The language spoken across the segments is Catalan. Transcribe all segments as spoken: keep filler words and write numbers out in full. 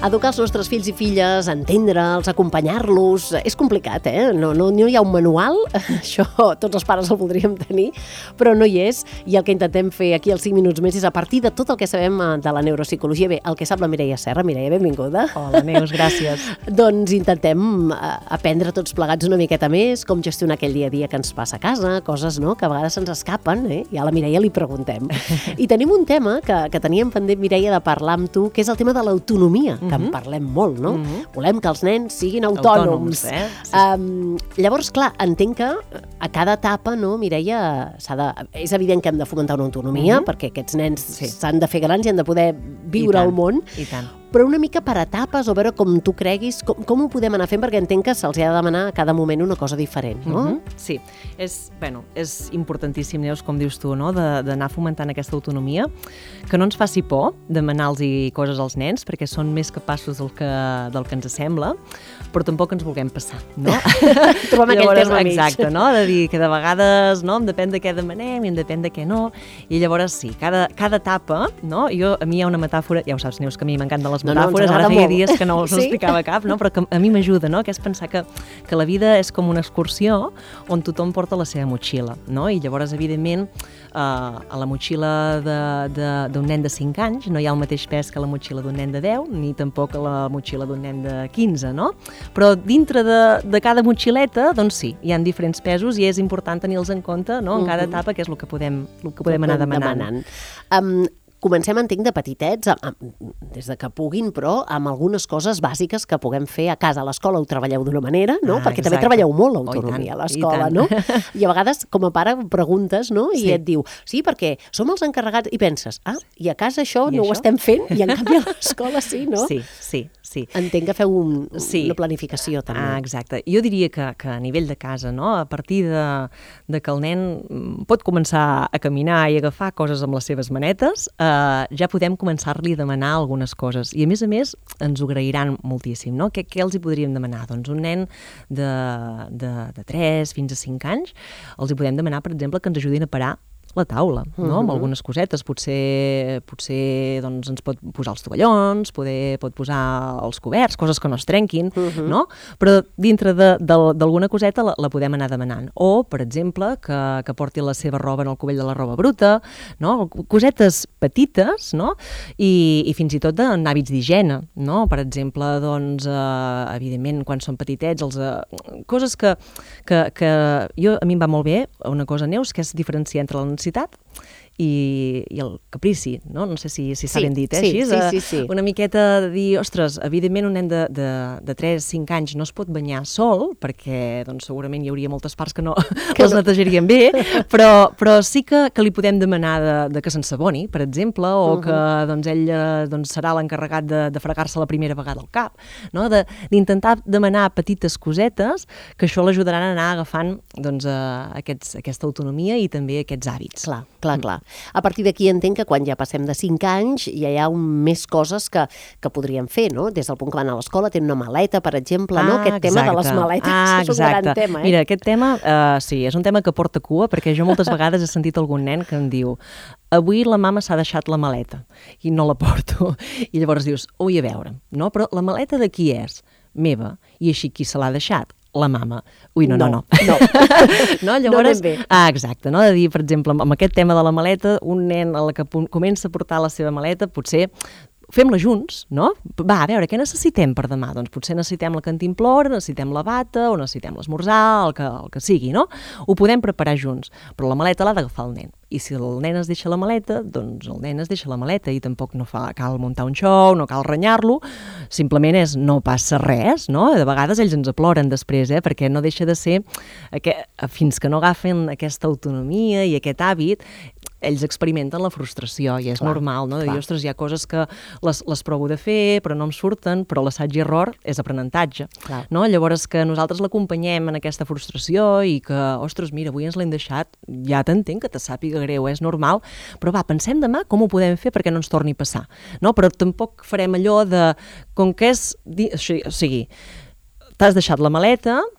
Educar els nostres fills i filles, entendre'ls, acompanyar-los, és complicat, eh? No, no, no hi ha un manual, això tots els pares el voldríem tenir, però no hi és, i el que intentem fer aquí als cinc minuts més és a partir de tot el que sabem de la neuropsicologia, bé, el que sap la Mireia Serra. Mireia, benvinguda. Hola, Neus, gràcies. Doncs intentem aprendre tots plegats una miqueta més, com gestionar aquell dia a dia que ens passa a casa, coses, no?, que a vegades se'ns escapen, eh? I a la Mireia li preguntem. I tenim un tema que, que teníem pendent, Mireia, de parlar amb tu, que és el tema de l'autonomia, que en parlem molt, no? Uh-huh. Volem que els nens siguin autònoms. autònoms eh? sí. um, llavors, clar, entenc que a cada etapa, no, Mireia, s'ha de... és evident que hem de fomentar una autonomia, uh-huh. perquè aquests nens s'han sí. de fer grans i han de poder viure al món. I tant. Però una mica per etapes, o veure com tu creguis, com, com ho podem anar fent, perquè entenc que se'ls ha de demanar a cada moment una cosa diferent, no? Uh-huh. Sí, és, bueno, és importantíssim, Neus, com dius tu, no?, d'anar fomentant aquesta autonomia, que no ens faci por demanar-los coses als nens, perquè són més capaços del que, del que ens sembla, però tampoc ens vulguem passar, no? Trobem aquell terme mig. Exacte, no?, de dir que de vegades, no?, em depèn de què demanem i em depèn de què no, i llavors sí, cada, cada etapa, no?, jo, a mi hi ha una metàfora, ja ho saps, Neus, que a mi m'encanten les metàfores, no, no, ara feia molt. dies que no us sí? explicava cap, no? Però que a mi m'ajuda, no? Que és pensar que, que la vida és com una excursió on tothom porta la seva motxilla, no? I llavors, evidentment, uh, a la motxilla d'un nen de cinc anys no hi ha el mateix pes que la motxilla d'un nen de deu, ni tampoc a la motxilla d'un nen de quinze, no? Però dintre de, de cada motxileta, doncs sí, hi ha diferents pesos i és important tenir-los en compte, no? En cada etapa, que és el que podem, el que podem anar demanant. demanant. Um, Comencem, entenc, de petitets, des de que puguin, però amb algunes coses bàsiques que puguem fer a casa. A l'escola ho treballeu d'una manera, no? Ah, Perquè exacte. també treballeu molt l'autonomia oh, a l'escola, no? I a vegades, com a pare, preguntes, no? I sí. et diu, sí, perquè som els encarregats, i penses, ah, i a casa això I no això? ho estem fent, i en canvi a l'escola sí, no? Sí, sí, sí. Entenc que feu un, sí. una planificació, també. Ah, exacte. Jo diria que, que a nivell de casa, no? A partir de, de que el nen pot començar a caminar i agafar coses amb les seves manetes, eh, ja podem començar-li a demanar algunes coses. I, a més a més, ens ho agrairan moltíssim, no? Què, què els hi podríem demanar? Doncs un nen de, de, de tres fins a cinc anys els hi podem demanar, per exemple, que ens ajudin a parar la taula, no? Uh-huh. Amb algunes cosetes. Potser, potser doncs, ens pot posar els tovallons, poder, pot posar els coberts, coses que no es trenquin, uh-huh. no? Però dintre d'alguna coseta la, la podem anar demanant. O, per exemple, que, que porti la seva roba en el cubell de la roba bruta, no? Cosetes petites, no? I, i fins i tot en hàbits d'higiene, no? Per exemple, doncs, eh, evidentment, quan són petitets, els, eh, coses que, que, que jo, a mi em va molt bé, una cosa, Neus, que és diferenciar entre la necessitat I, i el caprici, no? No sé si, si s'ha sí, ben dit, eh? Sí, Així, sí, sí, sí. Una miqueta de dir, ostres, evidentment un nen de, de, de tres a cinc anys no es pot banyar sol, perquè doncs, segurament hi hauria moltes parts que no que les no. netejarien bé, però, però sí que, que li podem demanar de, de que s'ensaboni, per exemple, o uh-huh. que doncs, ell doncs, serà l'encarregat de, de fregar-se la primera vegada al cap, no? D'intentar de, demanar petites cosetes que això l'ajudaran a anar agafant doncs, uh, aquests, aquesta autonomia i també aquests hàbits. Clar, clar, clar. A partir d'aquí entenc que quan ja passem de cinc anys ja hi ha un, més coses que, que podríem fer, no? Des del punt que van a l'escola, tenen una maleta, per exemple, ah, no? Aquest exacte. tema de les maletes ah, és un gran tema, eh? Mira, aquest tema, uh, sí, és un tema que porta cua, perquè jo moltes vegades he sentit algun nen que em diu avui la mama s'ha deixat la maleta i no la porto. I llavors dius, ui, a veure, no? Però la maleta de qui és? Meva. I així qui se l'ha deixat? La mama. Ui, no, no, no. No, no llavors, no ah, exacte, no? De dir, per exemple, amb aquest tema de la maleta, un nen a la que comença a portar la seva maleta, potser fem-la junts, no? Va, a veure, què necessitem per demà? Doncs potser necessitem la cantimplora, necessitem la bata o necessitem l'esmorzar, el que, el que sigui, no? Ho podem preparar junts, però la maleta l'ha d'agafar el nen. I si el nen es deixa la maleta, doncs el nen es deixa la maleta i tampoc no fa, cal muntar un show, no cal renyar-lo, simplement és no passa res, no? De vegades ells ens aploren després, eh? Perquè no deixa de ser, aquest, fins que no agafen aquesta autonomia i aquest hàbit, ells experimenten la frustració i és clar, normal, no? De dir, ostres, hi ha coses que les, les provo de fer però no em surten, però l'assaig i error és aprenentatge, clar. No? Llavors que nosaltres l'acompanyem en aquesta frustració i que, ostres, mira, avui ens l'hem deixat, ja t'entenc que te sàpiga greu, és normal, però va, pensem demà com ho podem fer perquè no ens torni a passar, no? Però tampoc farem allò de, com que és, o sigui, t'has deixat la maleta,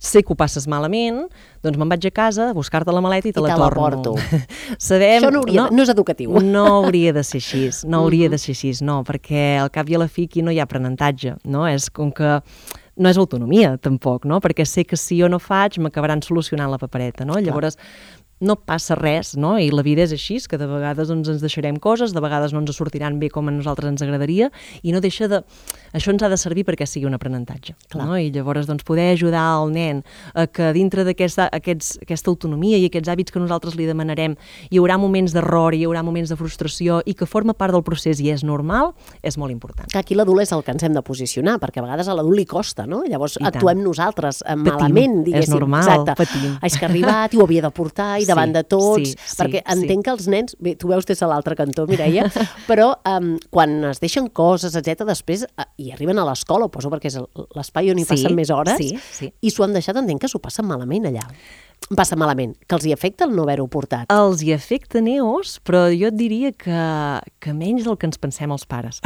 sé que ho passes malament, doncs me'n vaig a casa a buscar-te la maleta i te I la te la torno. porto. Sabem, Això no, hauria, no, no és educatiu. No hauria de ser així, no hauria de ser així, no, perquè al cap i a la fi aquí no hi ha aprenentatge, no? És com que no és autonomia, tampoc, no? Perquè sé que si jo no faig m'acabaran solucionant la papereta, no? Clar. Llavors, no passa res, no? I la vida és així, que de vegades doncs, ens deixarem coses, de vegades no ens sortiran bé com a nosaltres ens agradaria, i no deixa de... Això ens ha de servir perquè sigui un aprenentatge. No? I llavors doncs, poder ajudar el nen a que dintre d'aquesta aquesta autonomia i aquests hàbits que nosaltres li demanarem hi haurà moments d'error, hi haurà moments de frustració i que forma part del procés i és normal, és molt important. Que aquí l'adult és el que ens hem de posicionar, perquè a vegades a l'adult li costa, no? Llavors I actuem tant. nosaltres Patim. malament, diguéssim. És normal, Exacte. patim. És que ha arribat i ho havia de portar i davant Sí, de tots, sí, sí, perquè entenc sí. que els nens, bé, tu veus des de l'altre cantó, Mireia, però um, quan es deixen coses, etcètera, després uh, hi arriben a l'escola, ho poso perquè és l'espai on hi Sí, passen més hores, sí, sí. i s'ho han deixat, entenc que s'ho passen malament allà. Passa malament, que els hi afecta el no haver-ho portat. Els hi afecta neos, però jo et diria que, que menys del que ens pensem els pares.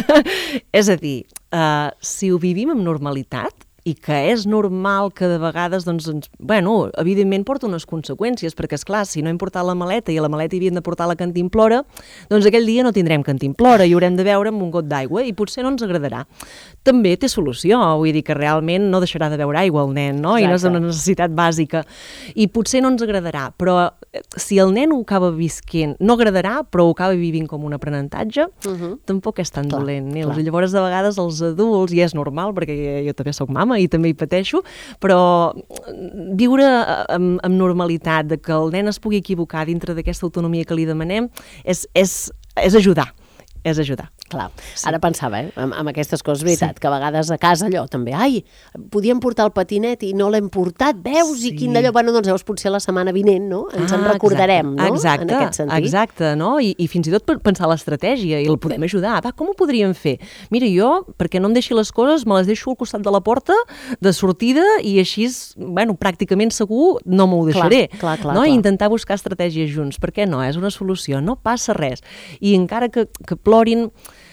És a dir, uh, si ho vivim amb normalitat, i que és normal que de vegades, doncs, ens, bueno, evidentment porta unes conseqüències, perquè, esclar, si no hem portat la maleta i a la maleta hi havien de portar la cantimplora, doncs aquell dia no tindrem cantimplora i haurem de beure amb un got d'aigua i potser no ens agradarà. També té solució, vull dir que realment no deixarà de beure aigua el nen, no? Exacte. I no és una necessitat bàsica. I potser no ens agradarà, però si el nen ho acaba visquent, no agradarà, però ho acaba vivint com un aprenentatge, uh -huh. tampoc és tan clar, dolent. Neus. I llavors, de vegades, els adults, i és normal, perquè jo també soc mama, i també hi pateixo, però viure amb, amb normalitat, de que el nen es pugui equivocar dintre d'aquesta autonomia que li demanem, és, és, és ajudar, és ajudar. Clar, sí. Ara pensava, eh, amb, amb aquestes coses, veritat, sí. que a vegades a casa allò també, ai, podíem portar el patinet i no l'hem portat, veus, sí. I quin d'allò, bueno, doncs llavors potser la setmana vinent, no? Ens ah, en recordarem, exacte. No? Exacte, en aquest sentit. Exacte, no? I, i fins i tot pensar l'estratègia, i el podem ajudar. Va, com ho podríem fer? Mira, jo, perquè no em deixi les coses, me les deixo al costat de la porta de sortida i així, bueno, pràcticament segur no m'ho deixaré. Clar, clar, clar, no? clar. I intentar buscar estratègies junts. Per què no? És una solució, no passa res. I encara que, que plorin,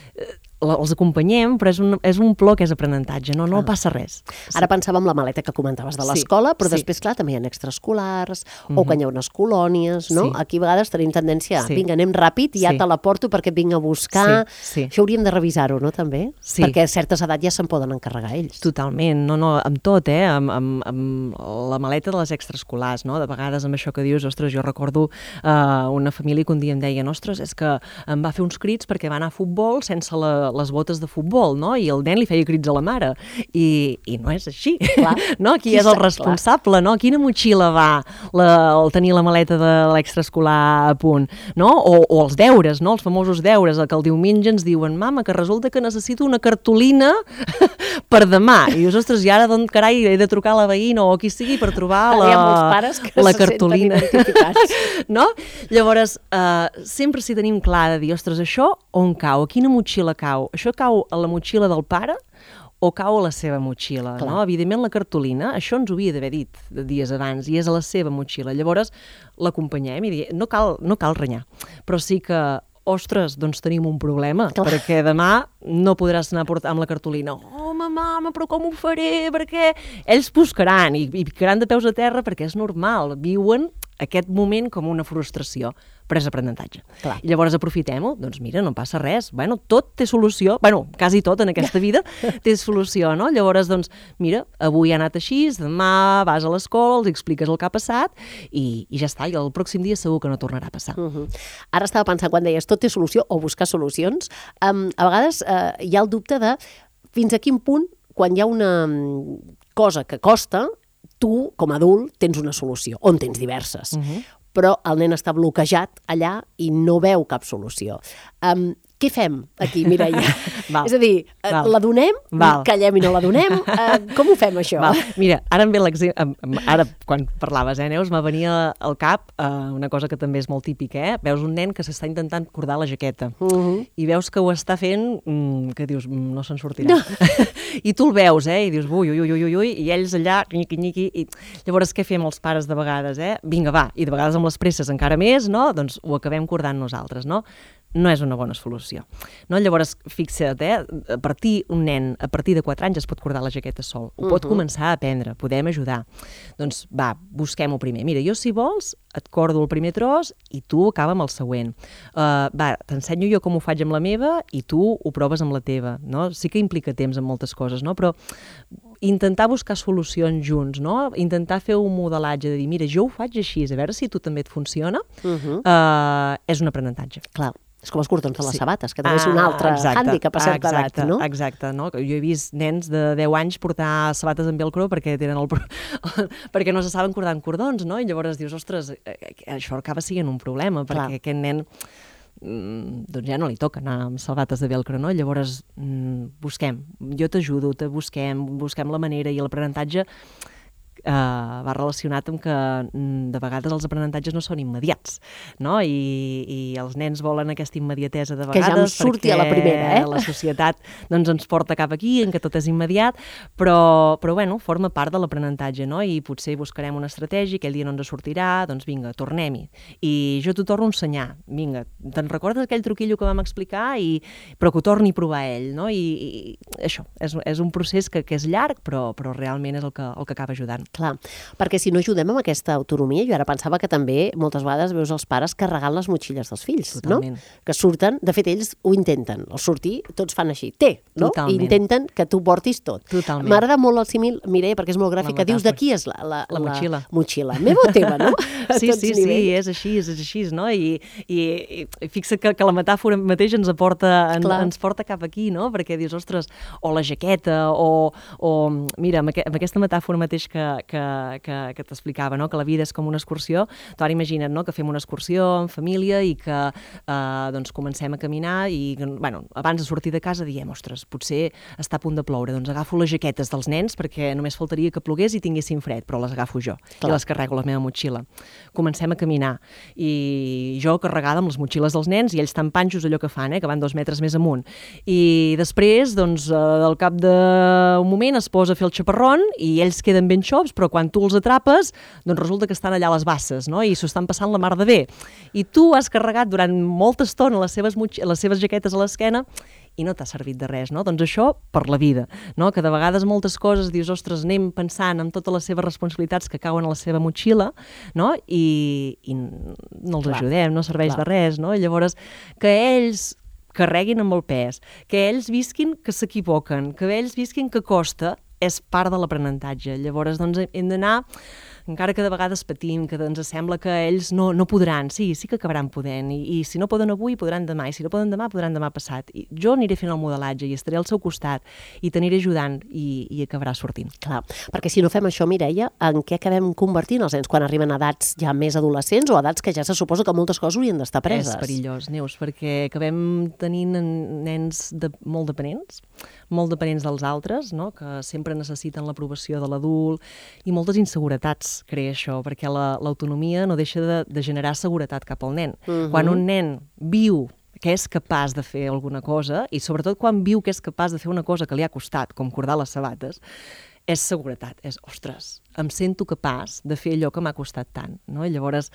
els acompanyem, però és un, és un plor que és aprenentatge, no, no passa res. Sí. Ara pensava en la maleta que comentaves de l'escola, sí, però sí. Després, clar, també hi ha extraescolars, uh-huh. o quan hi ha unes colònies, no? Sí. Aquí a vegades tenim tendència a, sí. vinga, anem ràpid, ja sí. te la porto perquè et vinc a buscar. Sí. Sí. Això hauríem de revisar-ho, no, també? Sí. Perquè a certes edats ja se'n poden encarregar ells. Totalment, no, no, amb tot, eh? Amb, amb, amb la maleta de les extraescolars, no? De vegades amb això que dius, ostres, jo recordo uh, una família que un dia em deien, ostres, és que em va fer uns crits perquè va anar a futbol sense la les botes de futbol, no? I el nen li feia crits a la mare. I, i no és així. Clar. No? Qui és el responsable, no? Quina motxilla va la, el tenir la maleta de l'extraescolar a punt, no? O, o els deures, no? Els famosos deures, el que el diumenge ens diuen, mama, que resulta que necessito una cartolina per demà. I dius, ostres, i ara d'on carai he de trucar a la veïna o qui sigui per trobar la, la cartolina. No? Llavors, uh, sempre si tenim clar de dir, ostres, això on cau? A quina motxilla cau? Això cau a la motxilla del pare o cau a la seva motxilla, clar. No? Evidentment la cartolina, això ens ho havia d'haver dit de dies abans, i és a la seva motxilla. Llavors l'acompanyem i diem, no cal, no cal renyar, però sí que, ostres, doncs tenim un problema, clar. Perquè demà no podràs anar a portar amb la cartolina. Oh, mama, però com ho faré? Perquè ells buscaran i, i picaran de peus a terra perquè és normal, viuen aquest moment com una frustració, però és aprenentatge. Clar. I llavors aprofitem-ho, doncs mira, no passa res. Bueno, tot té solució, bueno, quasi tot en aquesta vida té solució, no? Llavors, doncs, mira, avui ha anat així, demà vas a l'escola, els expliques el que ha passat i, i ja està, i el pròxim dia segur que no tornarà a passar. Uh-huh. Ara estava pensant, quan deies tot té solució o buscar solucions, um, a vegades uh, hi ha el dubte de fins a quin punt, quan hi ha una cosa que costa, tu, com a adult, tens una solució, on tens diverses. Uh-huh. Però el nen està bloquejat allà i no veu cap solució. Um, què fem aquí, Mireia? És a dir, Val. la donem, Val. callem i no la donem? Uh, com ho fem, això? Val. Mira, ara em ve l'exemple, ara quan parlaves, eh, Neus, me venia al cap uh, una cosa que també és molt típica, eh? Veus un nen que s'està intentant cordar la jaqueta uh-huh. i veus que ho està fent, mm, que dius, mm, no se'n sortirà. No. I tu el veus, eh? I dius, ui, ui, ui, ui, ui, i ells allà, nyiqui, nyiqui, i llavors què fem els pares de vegades, eh? Vinga, va, i de vegades amb les presses encara més, no? Doncs ho acabem cordant nosaltres, no? no és una bona solució. No? Llavors, fixa't, eh? a partir un nen, a partir de quatre anys es pot cordar la jaqueta sol, ho pot uh -huh. començar a aprendre, podem ajudar. Doncs va, busquem-ho primer. Mira, jo si vols et cordo el primer tros i tu acaba amb el següent. Uh, va, t'ensenyo jo com ho faig amb la meva i tu ho proves amb la teva. No? Sí que implica temps en moltes coses, no? Però intentar buscar solucions junts, no? Intentar fer un modelatge de dir, mira, jo ho faig així, a veure si tu també et funciona, uh -huh. uh, és un aprenentatge. Clar. És com els cordons de les sí. sabates, que també és un altre hàndicap a certa exacte, edat, no? Exacte, no? Jo he vist nens de deu anys portar sabates amb velcro perquè tenen el perquè no se saben cordar amb cordons, no? I llavors dius, ostres, això acaba sent un problema, perquè Clar. aquest nen doncs ja no li toca anar amb sabates de velcro, no? Llavors busquem, jo t'ajudo, te busquem, busquem la manera i l'aprenentatge Uh, va relacionat amb que de vegades els aprenentatges no són immediats, no? I, i els nens volen aquesta immediatesa de vegades que ja em surti a la primera, eh? La societat doncs, ens porta cap aquí, en què tot és immediat, però, però bueno, forma part de l'aprenentatge, no? I potser buscarem una estratègia, aquell dia no ens sortirà, doncs vinga, tornem-hi. I jo t'ho torno a ensenyar, vinga, te'n recordes aquell truquillo que vam explicar? I, però que ho torni a provar ell, no? I, i això, és, és un procés que, que és llarg, però, però realment és el que, el que acaba ajudant. Clar, perquè si no ajudem amb aquesta autonomia, jo ara pensava que també moltes vegades veus els pares carregant les motxilles dels fills, Totalment. no? Que surten, de fet ells ho intenten, al sortir tots fan així, té, no? Totalment. I intenten que tu portis tot. Totalment. M'agrada molt el símil, Mireia, perquè és molt gràfic, que dius de qui és la, la, la motxilla. La motxilla, meva o teva, no? Sí, sí, sí, és així, és així, no? I, i, i fixa't que, que la metàfora mateix ens aporta, en, ens porta cap aquí, no? Perquè dius, ostres, o la jaqueta, o, o mira, amb, aqu amb aquesta metàfora mateix que, que, que, que t'explicava, no? Que la vida és com una excursió. Tu ara imagina't, no? Que fem una excursió en família i que eh, doncs comencem a caminar i, bueno, abans de sortir de casa diem, ostres, potser està a punt de ploure, doncs agafo les jaquetes dels nens perquè només faltaria que plogués i tinguessin fred, però les agafo jo Clar. i les carrego a la meva motxilla. Comencem a caminar i jo carregada amb les motxilles dels nens i ells tan panxos allò que fan, eh? Que van dos metres més amunt. I després, doncs, al cap d'un moment es posa a fer el xaparrón i ells queden ben xops, però quan tu els atrapes, doncs resulta que estan allà a les basses, no? I s'ho estan passant la mar de bé. I tu has carregat durant molta estona les seves, les seves jaquetes a l'esquena i no t'ha servit de res, no? Doncs això per la vida, no? Que de vegades moltes coses dius, ostres, anem pensant en totes les seves responsabilitats que cauen a la seva motxilla, no? I, i no els Clar. ajudem, no serveix Clar. de res, no? I llavors, que ells carreguin amb el pes, que ells visquin que s'equivoquen, que ells visquin que costa, és part de l'aprenentatge. Llavors, doncs, hem d'anar, encara que de vegades patim, que ens sembla que ells no, no podran, sí, sí que acabaran podent, i, i si no poden avui, podran demà, i si no poden demà, podran demà passat. I jo aniré fent el modelatge i estaré al seu costat i t'aniré ajudant i, i acabarà sortint. Clar, perquè si no fem això, Mireia, en què acabem convertint els nens quan arriben a edats ja més adolescents o a edats que ja se suposa que moltes coses haurien d'estar preses? És perillós, Neus, perquè acabem tenint nens de, molt dependents, molt dependents dels altres, no? Que sempre necessiten l'aprovació de l'adult i moltes inseguretats crea això, perquè l'autonomia la, no deixa de, de generar seguretat cap al nen. Uh-huh. Quan un nen viu que és capaç de fer alguna cosa, i sobretot quan viu que és capaç de fer una cosa que li ha costat, com cordar les sabates, és seguretat, és, ostres, em sento capaç de fer allò que m'ha costat tant, no? I llavors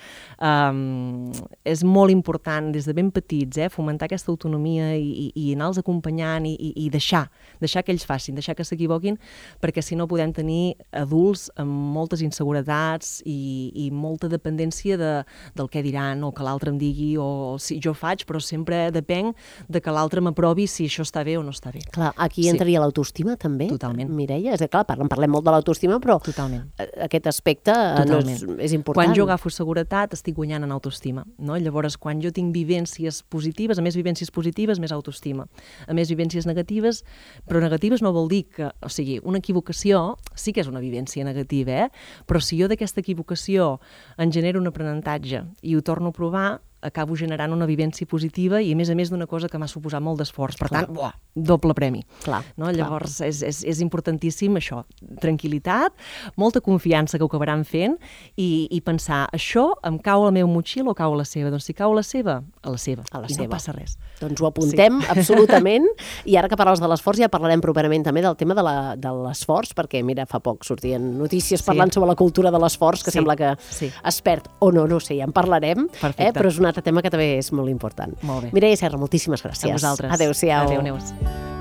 um, és molt important des de ben petits, eh, fomentar aquesta autonomia i, i, i anar-los acompanyant i, i, i deixar, deixar que ells facin, deixar que s'equivoquin, perquè si no podem tenir adults amb moltes inseguretats i, i molta dependència de, del què diran o que l'altre em digui, o si jo faig, però sempre depenc de que l'altre m'aprovi si això està bé o no està bé. Clar, aquí sí. entraria l'autoestima també, Totalment. Mireia? És que, clar, parlem, parlem molt de l'autoestima, però Totalment. aquest aspecte no és, és important. Quan jo agafo seguretat, estic guanyant en autoestima, no? Llavors, quan jo tinc vivències positives, a més vivències positives, més autoestima. A més vivències negatives, però negatives no vol dir que, o sigui, una equivocació sí que és una vivència negativa, eh? Però si jo d'aquesta equivocació en genero un aprenentatge i ho torno a provar, acabo generant una vivència positiva i a més a més d'una cosa que m'ha suposat molt d'esforç. Per tant, buah, doble premi. Clar, no? Llavors clar. És, és, és importantíssim això, tranquil·litat, molta confiança que ho acabaran fent i, i pensar, això em cau a la meva motxilla o cau a la seva? Doncs si cau a la seva, a la seva. A la I seva. no passa res. Doncs ho apuntem sí. absolutament. I ara que parles de l'esforç ja parlarem properament també del tema de l'esforç, perquè mira, fa poc sortien notícies sí. parlant sobre la cultura de l'esforç, que sí. sembla que sí. es perd o no, no sé, ja en parlarem, eh? Però és una altre tema que també és molt important. Molt bé. Mireia Serra, moltíssimes gràcies. A vosaltres. Adéu-siau. Adéu, Neus.